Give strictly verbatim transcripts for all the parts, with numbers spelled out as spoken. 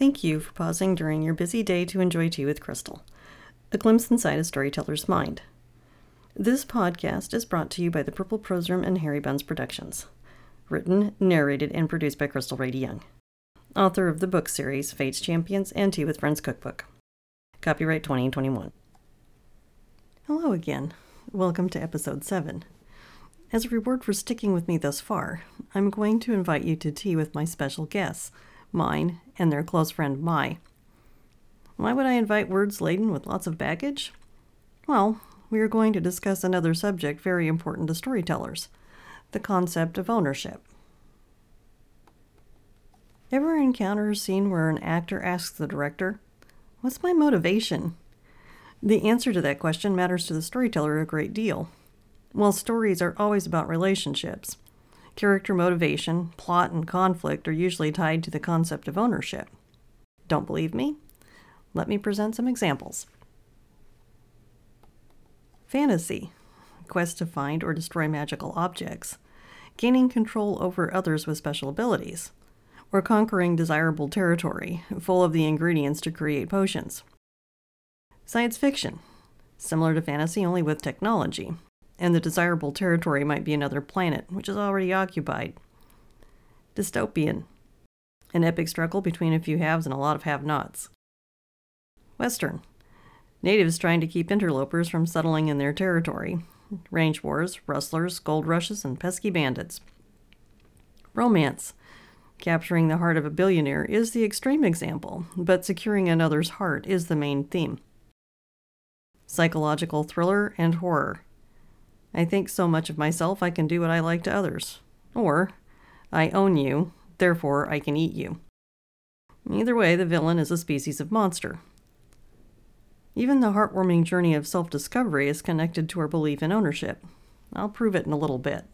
Thank you for pausing during your busy day to enjoy Tea with Crystal, a glimpse inside a storyteller's mind. This podcast is brought to you by the Purple Prose Room and Harry Buns Productions. Written, narrated, and produced by Crystal Rady Young, author of the book series Fate's Champions and Tea with Friends Cookbook. Copyright twenty twenty-one. Hello again. Welcome to episode seven. As a reward for sticking with me thus far, I'm going to invite you to tea with my special guests, mine and their close friend Mai. Why would I invite words laden with lots of baggage? Well, we are going to discuss another subject very important to storytellers, the concept of ownership. Ever encounter a scene where an actor asks the director, "What's my motivation?" The answer to that question matters to the storyteller a great deal. While stories are always about relationships, character motivation, plot, and conflict are usually tied to the concept of ownership. Don't believe me? Let me present some examples. Fantasy, quest to find or destroy magical objects, gaining control over others with special abilities, or conquering desirable territory, full of the ingredients to create potions. Science fiction, similar to fantasy only with technology, and the desirable territory might be another planet, which is already occupied. Dystopian, an epic struggle between a few haves and a lot of have-nots. Western, natives trying to keep interlopers from settling in their territory. Range wars, rustlers, gold rushes, and pesky bandits. Romance, capturing the heart of a billionaire is the extreme example, but securing another's heart is the main theme. Psychological thriller and horror. I think so much of myself I can do what I like to others. Or, I own you, therefore I can eat you. Either way, the villain is a species of monster. Even the heartwarming journey of self-discovery is connected to our belief in ownership. I'll prove it in a little bit.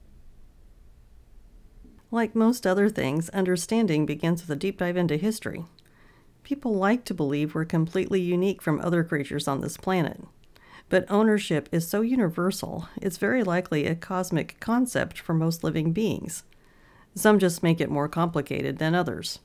Like most other things, understanding begins with a deep dive into history. People like to believe we're completely unique from other creatures on this planet. But ownership is so universal, it's very likely a cosmic concept for most living beings. Some just make it more complicated than others.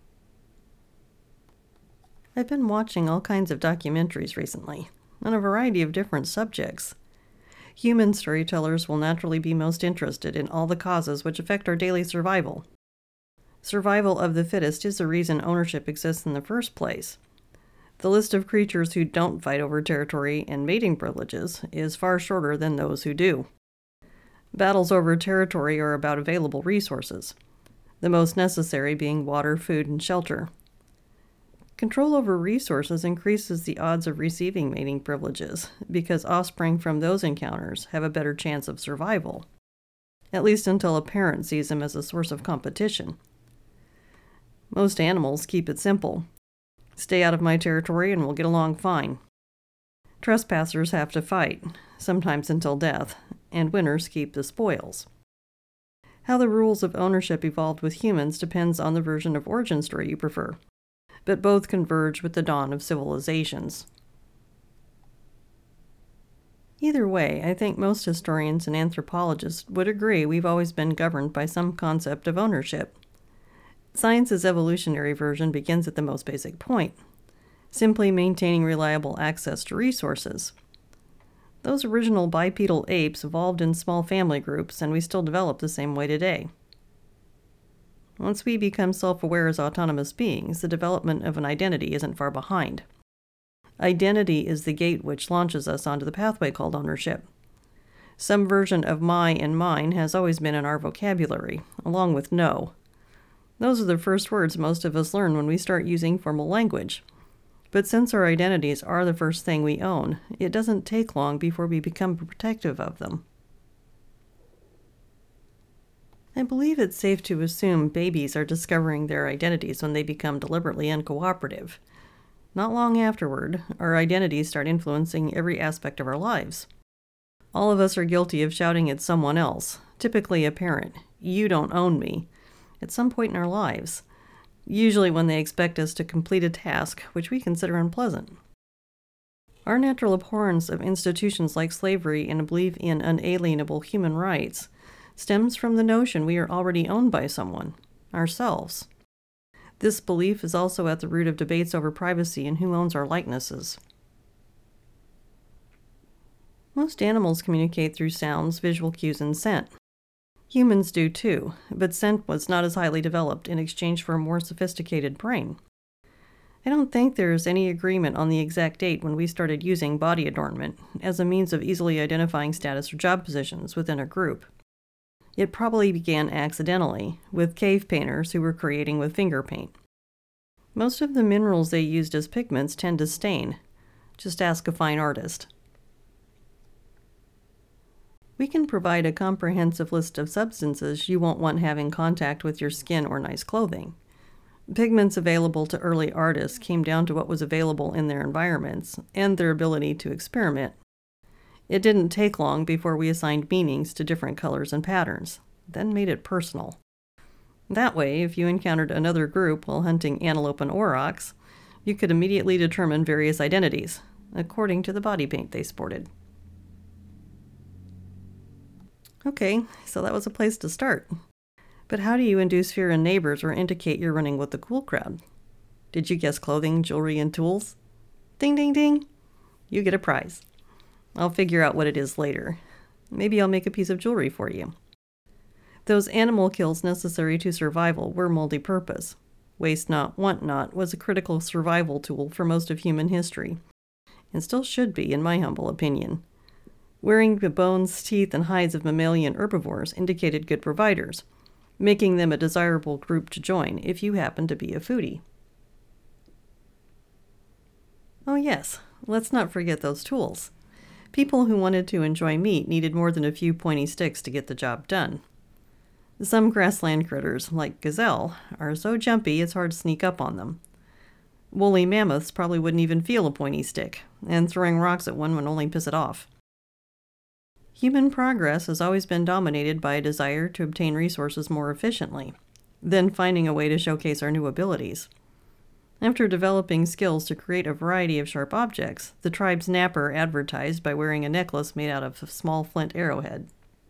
I've been watching all kinds of documentaries recently, on a variety of different subjects. Human storytellers will naturally be most interested in all the causes which affect our daily survival. Survival of the fittest is the reason ownership exists in the first place. The list of creatures who don't fight over territory and mating privileges is far shorter than those who do. Battles over territory are about available resources, the most necessary being water, food, and shelter. Control over resources increases the odds of receiving mating privileges, because offspring from those encounters have a better chance of survival, at least until a parent sees them as a source of competition. Most animals keep it simple. Stay out of my territory and we'll get along fine. Trespassers have to fight, sometimes until death, and winners keep the spoils. How the rules of ownership evolved with humans depends on the version of origin story you prefer, but both converge with the dawn of civilizations. Either way, I think most historians and anthropologists would agree we've always been governed by some concept of ownership. Science's evolutionary version begins at the most basic point, simply maintaining reliable access to resources. Those original bipedal apes evolved in small family groups, and we still develop the same way today. Once we become self-aware as autonomous beings, the development of an identity isn't far behind. Identity is the gate which launches us onto the pathway called ownership. Some version of my and mine has always been in our vocabulary, along with no. Those are the first words most of us learn when we start using formal language. But since our identities are the first thing we own, it doesn't take long before we become protective of them. I believe it's safe to assume babies are discovering their identities when they become deliberately uncooperative. Not long afterward, our identities start influencing every aspect of our lives. All of us are guilty of shouting at someone else, typically a parent, "You don't own me," at some point in our lives, usually when they expect us to complete a task which we consider unpleasant. Our natural abhorrence of institutions like slavery and a belief in unalienable human rights stems from the notion we are already owned by someone, ourselves. This belief is also at the root of debates over privacy and who owns our likenesses. Most animals communicate through sounds, visual cues, and scent. Humans do too, but scent was not as highly developed in exchange for a more sophisticated brain. I don't think there is any agreement on the exact date when we started using body adornment as a means of easily identifying status or job positions within a group. It probably began accidentally, with cave painters who were creating with finger paint. Most of the minerals they used as pigments tend to stain. Just ask a fine artist. We can provide a comprehensive list of substances you won't want having contact with your skin or nice clothing. Pigments available to early artists came down to what was available in their environments and their ability to experiment. It didn't take long before we assigned meanings to different colors and patterns, then made it personal. That way, if you encountered another group while hunting antelope and aurochs, you could immediately determine various identities, according to the body paint they sported. Okay, so that was a place to start. But how do you induce fear in neighbors or indicate you're running with the cool crowd? Did you guess clothing, jewelry, and tools? Ding, ding, ding! You get a prize. I'll figure out what it is later. Maybe I'll make a piece of jewelry for you. Those animal kills necessary to survival were multi-purpose. Waste not, want not was a critical survival tool for most of human history, and still should be, in my humble opinion. Wearing the bones, teeth, and hides of mammalian herbivores indicated good providers, making them a desirable group to join if you happen to be a foodie. Oh yes, let's not forget those tools. People who wanted to enjoy meat needed more than a few pointy sticks to get the job done. Some grassland critters, like gazelle, are so jumpy it's hard to sneak up on them. Woolly mammoths probably wouldn't even feel a pointy stick, and throwing rocks at one would only piss it off. Human progress has always been dominated by a desire to obtain resources more efficiently, then finding a way to showcase our new abilities. After developing skills to create a variety of sharp objects, the tribe's napper advertised by wearing a necklace made out of a small flint arrowhead.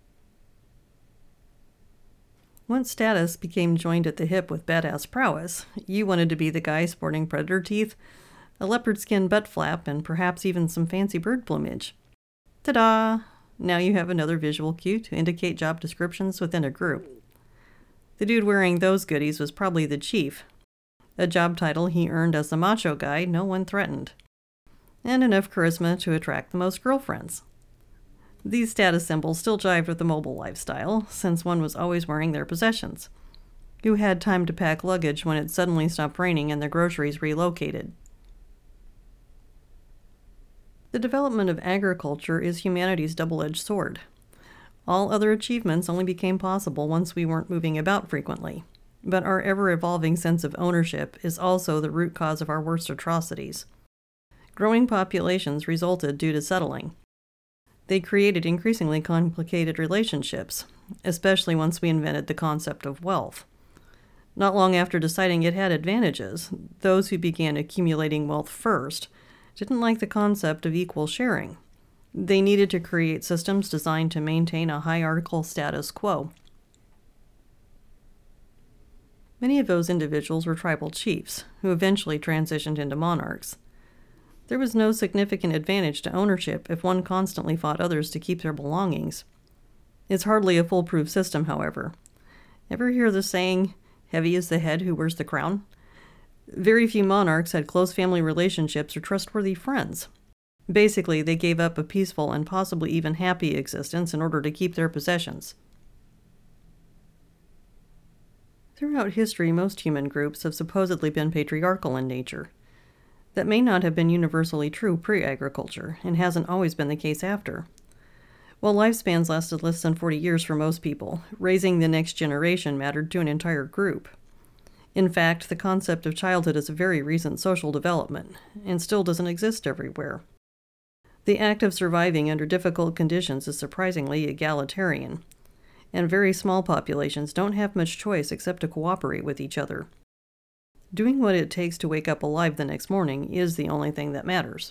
Once status became joined at the hip with badass prowess, you wanted to be the guy sporting predator teeth, a leopard skin butt flap, and perhaps even some fancy bird plumage. Ta-da! Now you have another visual cue to indicate job descriptions within a group. The dude wearing those goodies was probably the chief, a job title he earned as the macho guy no one threatened, and enough charisma to attract the most girlfriends. These status symbols still jived with the mobile lifestyle, since one was always wearing their possessions. Who had time to pack luggage when it suddenly stopped raining and their groceries relocated? The development of agriculture is humanity's double-edged sword. All other achievements only became possible once we weren't moving about frequently, but our ever-evolving sense of ownership is also the root cause of our worst atrocities. Growing populations resulted due to settling. They created increasingly complicated relationships, especially once we invented the concept of wealth. Not long after deciding it had advantages, those who began accumulating wealth first didn't like the concept of equal sharing. They needed to create systems designed to maintain a hierarchical status quo. Many of those individuals were tribal chiefs, who eventually transitioned into monarchs. There was no significant advantage to ownership if one constantly fought others to keep their belongings. It's hardly a foolproof system, however. Ever hear the saying, "Heavy is the head who wears the crown"? Very few monarchs had close family relationships or trustworthy friends. Basically, they gave up a peaceful and possibly even happy existence in order to keep their possessions. Throughout history, most human groups have supposedly been patriarchal in nature. That may not have been universally true pre-agriculture, and hasn't always been the case after. While lifespans lasted less than forty years for most people, raising the next generation mattered to an entire group. In fact, the concept of childhood is a very recent social development, and still doesn't exist everywhere. The act of surviving under difficult conditions is surprisingly egalitarian, and very small populations don't have much choice except to cooperate with each other. Doing what it takes to wake up alive the next morning is the only thing that matters.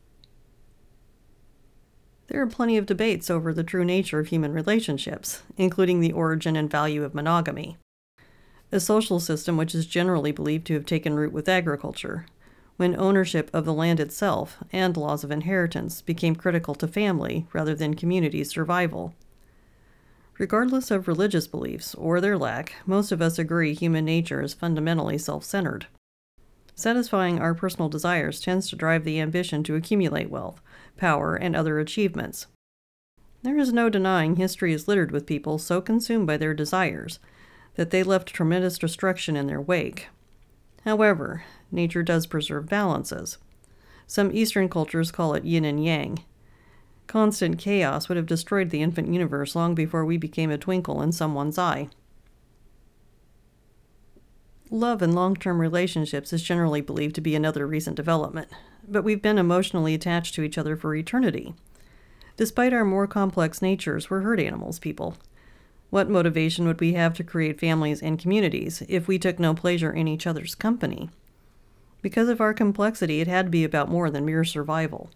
There are plenty of debates over the true nature of human relationships, including the origin and value of monogamy. a social system which is generally believed to have taken root with agriculture, when ownership of the land itself and laws of inheritance became critical to family rather than community survival. Regardless of religious beliefs or their lack, most of us agree human nature is fundamentally self-centered. Satisfying our personal desires tends to drive the ambition to accumulate wealth, power, and other achievements. There is no denying history is littered with people so consumed by their desires that they left tremendous destruction in their wake. However, nature does preserve balances. Some Eastern cultures call it yin and yang. Constant chaos would have destroyed the infant universe long before we became a twinkle in someone's eye. Love in long-term relationships is generally believed to be another recent development, but we've been emotionally attached to each other for eternity. Despite our more complex natures, we're herd animals, people. What motivation would we have to create families and communities if we took no pleasure in each other's company? Because of our complexity, it had to be about more than mere survival.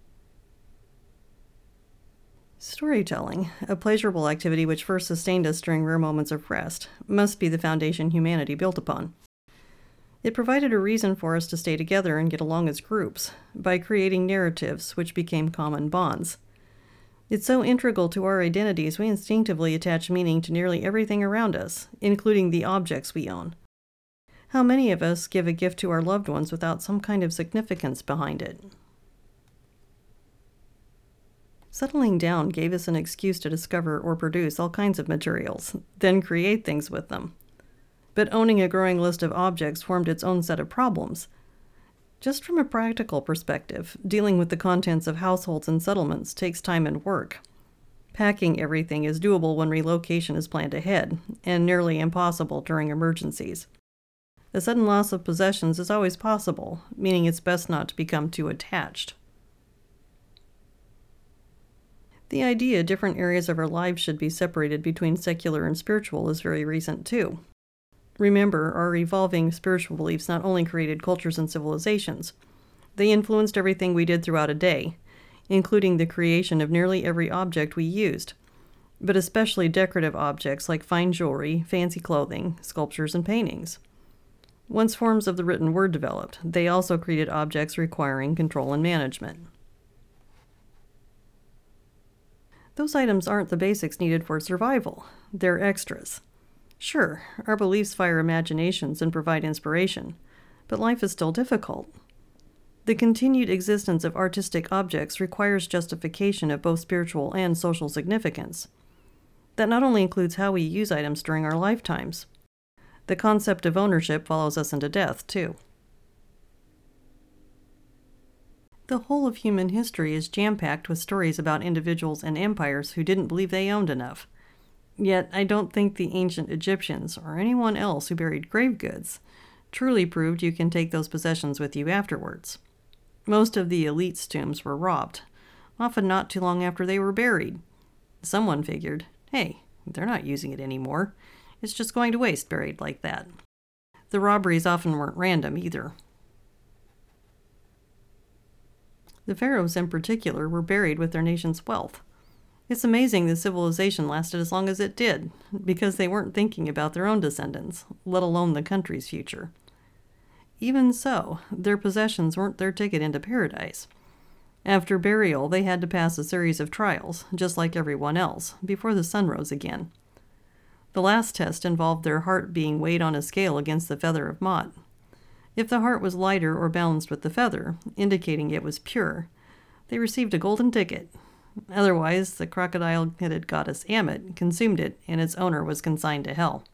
Storytelling, a pleasurable activity which first sustained us during rare moments of rest, must be the foundation humanity built upon. It provided a reason for us to stay together and get along as groups, by creating narratives which became common bonds. It's so integral to our identities we instinctively attach meaning to nearly everything around us, including the objects we own. How many of us give a gift to our loved ones without some kind of significance behind it? Settling down gave us an excuse to discover or produce all kinds of materials, then create things with them. But owning a growing list of objects formed its own set of problems. Just from a practical perspective, dealing with the contents of households and settlements takes time and work. Packing everything is doable when relocation is planned ahead, and nearly impossible during emergencies. A sudden loss of possessions is always possible, meaning it's best not to become too attached. The idea different areas of our lives should be separated between secular and spiritual is very recent too. Remember, our evolving spiritual beliefs not only created cultures and civilizations, they influenced everything we did throughout a day, including the creation of nearly every object we used, but especially decorative objects like fine jewelry, fancy clothing, sculptures, and paintings. Once forms of the written word developed, they also created objects requiring control and management. Those items aren't the basics needed for survival. They're extras. Sure, our beliefs fire imaginations and provide inspiration, but life is still difficult. The continued existence of artistic objects requires justification of both spiritual and social significance. That not only includes how we use items during our lifetimes. The concept of ownership follows us into death, too. The whole of human history is jam-packed with stories about individuals and empires who didn't believe they owned enough. Yet, I don't think the ancient Egyptians, or anyone else who buried grave goods, truly proved you can take those possessions with you afterwards. Most of the elite's tombs were robbed, often not too long after they were buried. Someone figured, hey, they're not using it anymore. It's just going to waste buried like that. The robberies often weren't random either. The pharaohs in particular were buried with their nation's wealth. It's amazing the civilization lasted as long as it did, because they weren't thinking about their own descendants, let alone the country's future. Even so, their possessions weren't their ticket into paradise. After burial, they had to pass a series of trials, just like everyone else, before the sun rose again. The last test involved their heart being weighed on a scale against the feather of Mot. If the heart was lighter or balanced with the feather, indicating it was pure, they received a golden ticket. Otherwise, the crocodile-headed goddess Ammit consumed it, and its owner was consigned to hell.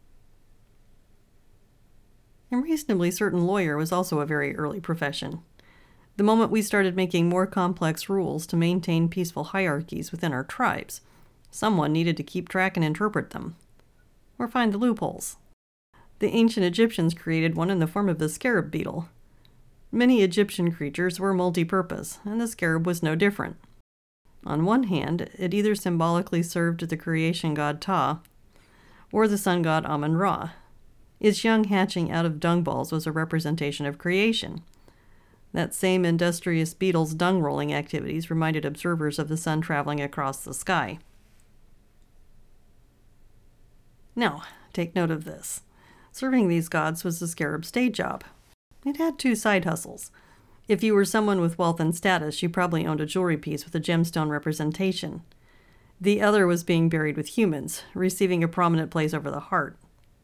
A reasonably certain lawyer was also a very early profession. The moment we started making more complex rules to maintain peaceful hierarchies within our tribes, someone needed to keep track and interpret them, or find the loopholes. The ancient Egyptians created one in the form of the scarab beetle. Many Egyptian creatures were multi-purpose, and the scarab was no different. On one hand, it either symbolically served the creation god Ptah, or the sun god Amun-Ra. Its young hatching out of dung balls was a representation of creation. That same industrious beetle's dung-rolling activities reminded observers of the sun traveling across the sky. Now, take note of this. Serving these gods was the scarab's day job. It had two side hustles. If you were someone with wealth and status, you probably owned a jewelry piece with a gemstone representation. The other was being buried with humans, receiving a prominent place over the heart.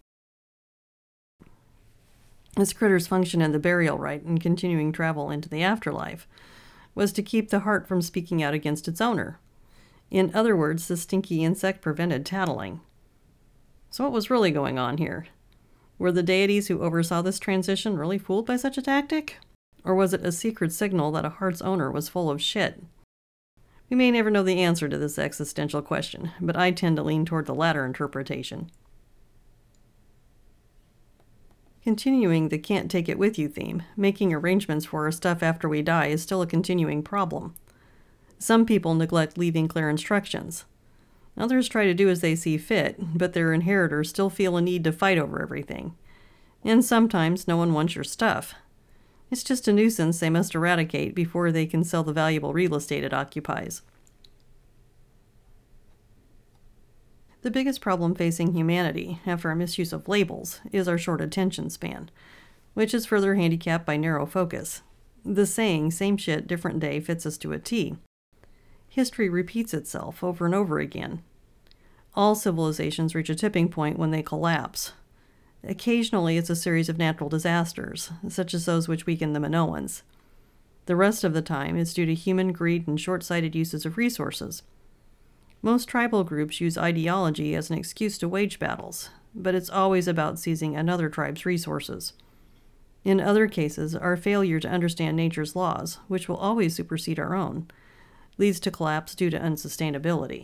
This critter's function in the burial rite and continuing travel into the afterlife was to keep the heart from speaking out against its owner. In other words, the stinky insect prevented tattling. So what was really going on here? Were the deities who oversaw this transition really fooled by such a tactic? Or was it a secret signal that a heart's owner was full of shit? We may never know the answer to this existential question, but I tend to lean toward the latter interpretation. Continuing the can't take it with you theme, making arrangements for our stuff after we die is still a continuing problem. Some people neglect leaving clear instructions. Others try to do as they see fit, but their inheritors still feel a need to fight over everything. And sometimes no one wants your stuff. It's just a nuisance they must eradicate before they can sell the valuable real estate it occupies. The biggest problem facing humanity, after our misuse of labels, is our short attention span, which is further handicapped by narrow focus. The saying, same shit, different day, fits us to a T. History repeats itself over and over again. All civilizations reach a tipping point when they collapse. Occasionally, it's a series of natural disasters, such as those which weaken the Minoans. The rest of the time is due to human greed and short-sighted uses of resources. Most tribal groups use ideology as an excuse to wage battles, but it's always about seizing another tribe's resources. In other cases, our failure to understand nature's laws, which will always supersede our own, leads to collapse due to unsustainability.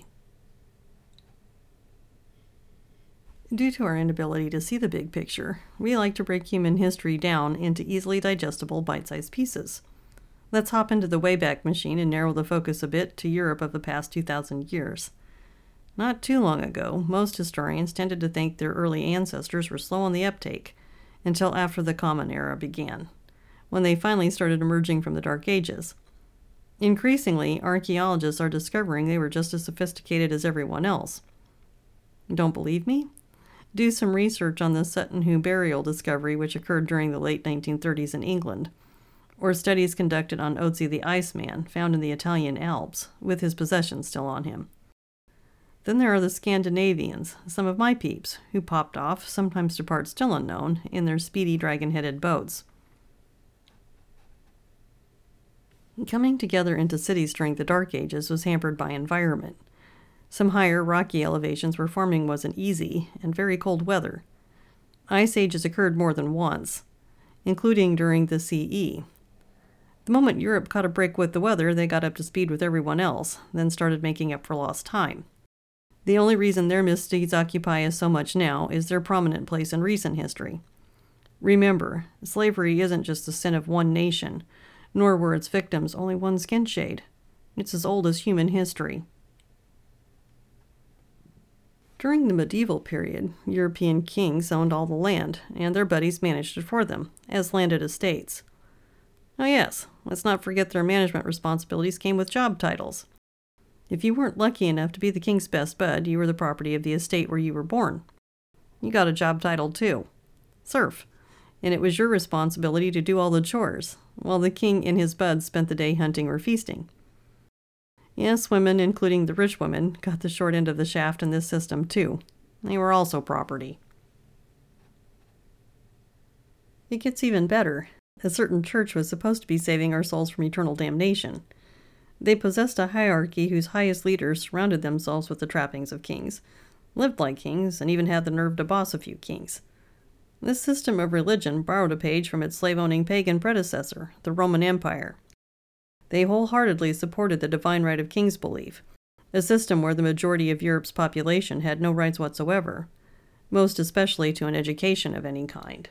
Due to our inability to see the big picture, we like to break human history down into easily digestible bite-sized pieces. Let's hop into the Wayback Machine and narrow the focus a bit to Europe of the past two thousand years. Not too long ago, most historians tended to think their early ancestors were slow on the uptake, until after the Common Era began, when they finally started emerging from the Dark Ages. Increasingly, archaeologists are discovering they were just as sophisticated as everyone else. Don't believe me? Do some research on the Sutton Hoo burial discovery which occurred during the late nineteen thirties in England, or studies conducted on Ötzi the Iceman, found in the Italian Alps, with his possessions still on him. Then there are the Scandinavians, some of my peeps, who popped off, sometimes to parts still unknown, in their speedy dragon-headed boats. Coming together into cities during the Dark Ages was hampered by environment. Some higher rocky elevations where farming wasn't easy, and very cold weather. Ice ages occurred more than once, including during the C E. The moment Europe caught a break with the weather, they got up to speed with everyone else, then started making up for lost time. The only reason their misdeeds occupy us so much now is their prominent place in recent history. Remember, slavery isn't just the sin of one nation, nor were its victims only one skin shade. It's as old as human history. During the medieval period, European kings owned all the land, and their buddies managed it for them, as landed estates. Oh yes, let's not forget their management responsibilities came with job titles. If you weren't lucky enough to be the king's best bud, you were the property of the estate where you were born. You got a job title too. Serf. And it was your responsibility to do all the chores, while the king and his buds spent the day hunting or feasting. Yes, women, including the rich women, got the short end of the shaft in this system too. They were also property. It gets even better. A certain church was supposed to be saving our souls from eternal damnation. They possessed a hierarchy whose highest leaders surrounded themselves with the trappings of kings, lived like kings, and even had the nerve to boss a few kings. This system of religion borrowed a page from its slave-owning pagan predecessor, the Roman Empire. They wholeheartedly supported the divine right of kings belief, a system where the majority of Europe's population had no rights whatsoever, most especially to an education of any kind.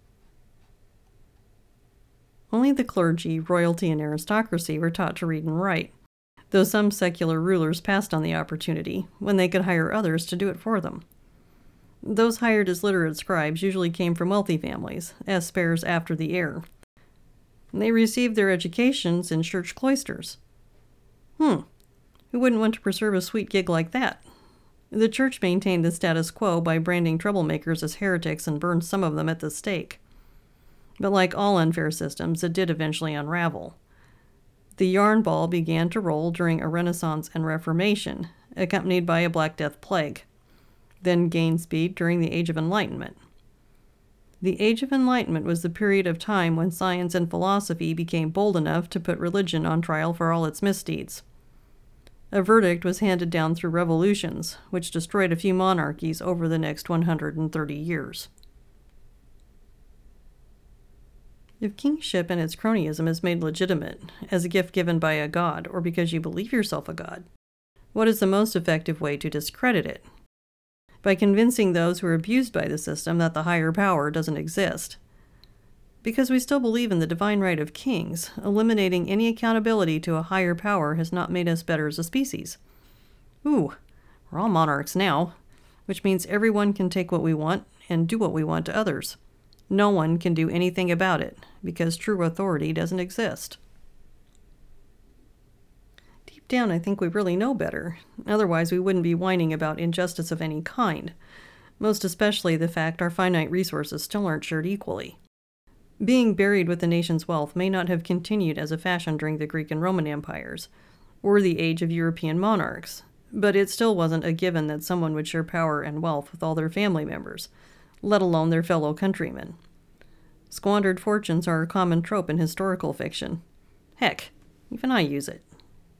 Only the clergy, royalty, and aristocracy were taught to read and write, though some secular rulers passed on the opportunity when they could hire others to do it for them. Those hired as literate scribes usually came from wealthy families, as spares after the heir. They received their educations in church cloisters. Hmm, who wouldn't want to preserve a sweet gig like that? The church maintained the status quo by branding troublemakers as heretics and burned some of them at the stake. But like all unfair systems, it did eventually unravel. The yarn ball began to roll during a Renaissance and Reformation, accompanied by a Black Death plague, then gained speed during the Age of Enlightenment. The Age of Enlightenment was the period of time when science and philosophy became bold enough to put religion on trial for all its misdeeds. A verdict was handed down through revolutions, which destroyed a few monarchies over the next one hundred thirty years. If kingship and its cronyism is made legitimate, as a gift given by a god or because you believe yourself a god, what is the most effective way to discredit it? By convincing those who are abused by the system that the higher power doesn't exist. Because we still believe in the divine right of kings, eliminating any accountability to a higher power has not made us better as a species. Ooh, we're all monarchs now, which means everyone can take what we want and do what we want to others. No one can do anything about it, because true authority doesn't exist. Deep down, I think we really know better. Otherwise, we wouldn't be whining about injustice of any kind, most especially the fact our finite resources still aren't shared equally. Being buried with the nation's wealth may not have continued as a fashion during the Greek and Roman empires, or the age of European monarchs, but it still wasn't a given that someone would share power and wealth with all their family members, let alone their fellow countrymen. Squandered fortunes are a common trope in historical fiction. Heck, even I use it.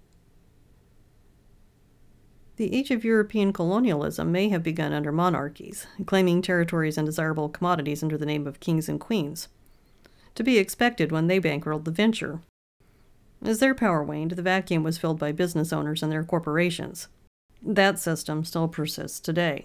The age of European colonialism may have begun under monarchies, claiming territories and desirable commodities under the name of kings and queens. To be expected when they bankrolled the venture. As their power waned, the vacuum was filled by business owners and their corporations. That system still persists today.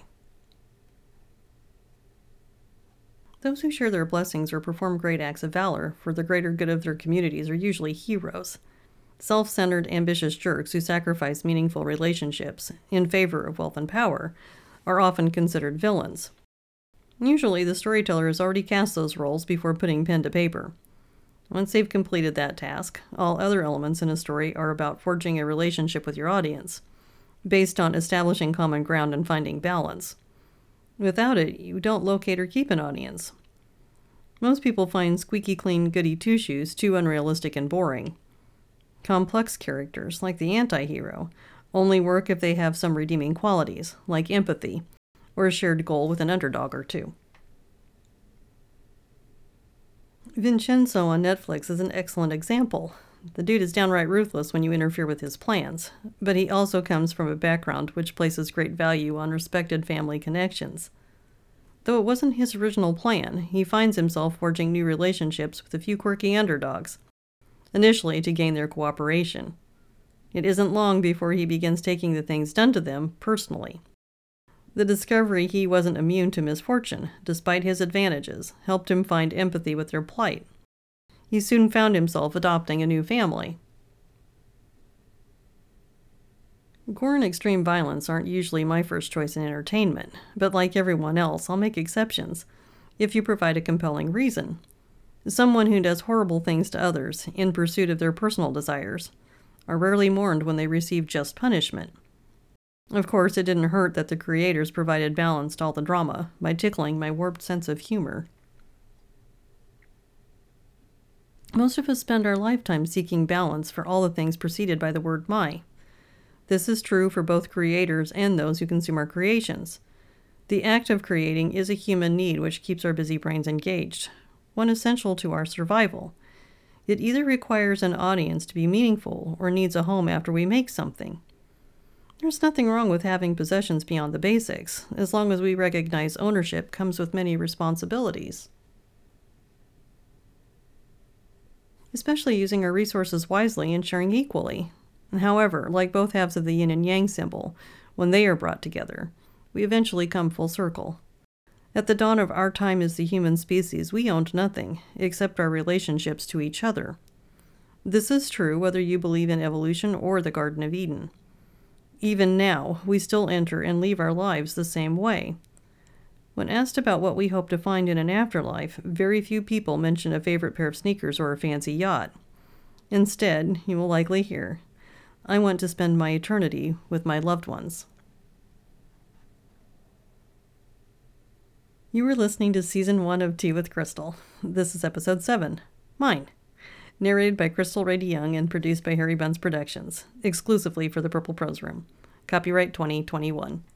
Those who share their blessings or perform great acts of valor for the greater good of their communities are usually heroes. Self-centered, ambitious jerks who sacrifice meaningful relationships in favor of wealth and power are often considered villains. Usually, the storyteller has already cast those roles before putting pen to paper. Once they've completed that task, all other elements in a story are about forging a relationship with your audience, based on establishing common ground and finding balance. Without it, you don't locate or keep an audience. Most people find squeaky clean goody two-shoes too unrealistic and boring. Complex characters, like the anti-hero, only work if they have some redeeming qualities, like empathy, or a shared goal with an underdog or two. Vincenzo on Netflix is an excellent example. The dude is downright ruthless when you interfere with his plans, but he also comes from a background which places great value on respected family connections. Though it wasn't his original plan, he finds himself forging new relationships with a few quirky underdogs, initially to gain their cooperation. It isn't long before he begins taking the things done to them personally. The discovery he wasn't immune to misfortune, despite his advantages, helped him find empathy with their plight. He soon found himself adopting a new family. Gore and extreme violence aren't usually my first choice in entertainment, but like everyone else, I'll make exceptions if you provide a compelling reason. Someone who does horrible things to others in pursuit of their personal desires are rarely mourned when they receive just punishment. Of course, it didn't hurt that the creators provided balance to all the drama by tickling my warped sense of humor. Most of us spend our lifetime seeking balance for all the things preceded by the word my. This is true for both creators and those who consume our creations. The act of creating is a human need which keeps our busy brains engaged, one essential to our survival. It either requires an audience to be meaningful or needs a home after we make something. There's nothing wrong with having possessions beyond the basics, as long as we recognize ownership comes with many responsibilities. Especially using our resources wisely and sharing equally. However, like both halves of the yin and yang symbol, when they are brought together, we eventually come full circle. At the dawn of our time as the human species, we owned nothing, except our relationships to each other. This is true whether you believe in evolution or the Garden of Eden. Even now, we still enter and leave our lives the same way. When asked about what we hope to find in an afterlife, very few people mention a favorite pair of sneakers or a fancy yacht. Instead, you will likely hear, "I want to spend my eternity with my loved ones." You were listening to Season one of Tea with Crystal. This is Episode seven, Mine. Narrated by Crystal Ray DeYoung and produced by Harry Bunz Productions, exclusively for the Purple Prose Room. Copyright twenty twenty-one.